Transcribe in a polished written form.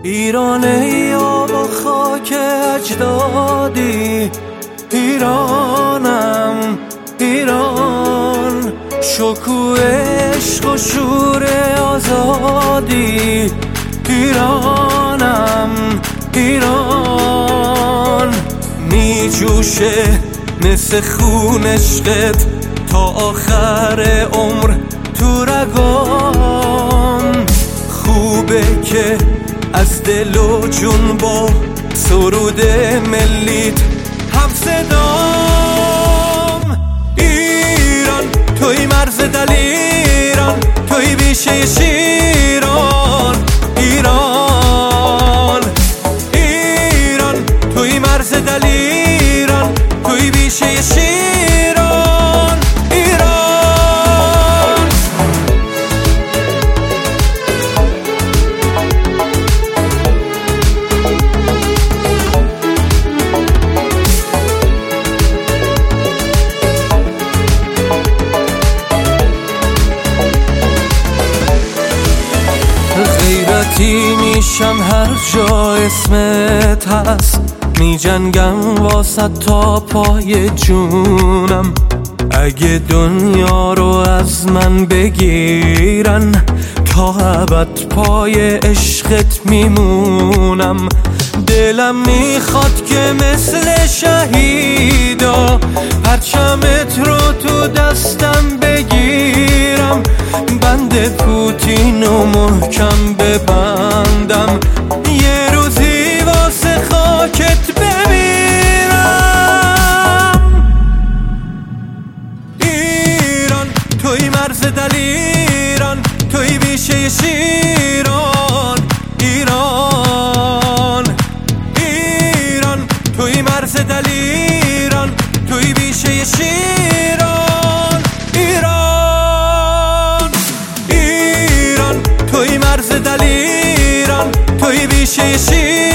ایران ای آب و خاک اجدادی، ایرانم ایران، شکوه عشق و شور آزادی، ایرانم ایران. می جوشه مثل خون عشقت تا آخر عمر تو رگام. خوبه که از دل و جون با سرود ملیت هم صدام. ایران توی مرز دلیران، توی بیشه شیران، ایران ایران توی مرز دلیران، توی بیشه شیران، ایران. غیرتی میشم هر جا اسمت هست، می جنگم واسه تا پای جونم. اگه دنیا رو از من بگیرن تا ابد پای عشقت میمونم. دلم میخواد که مثل شهیدا پرچمت رو تو دستم بگیرم، بند پوتین رو محکم ببندم، یه روزی واسه خاکت بمیرم. ایران توی مرز دلیران، توی بیشه شیران، ایران ایران توی مرز دلیران، توی بیشه شیران، ایران ایران توی مرز دلیران، توی بیشه شیران.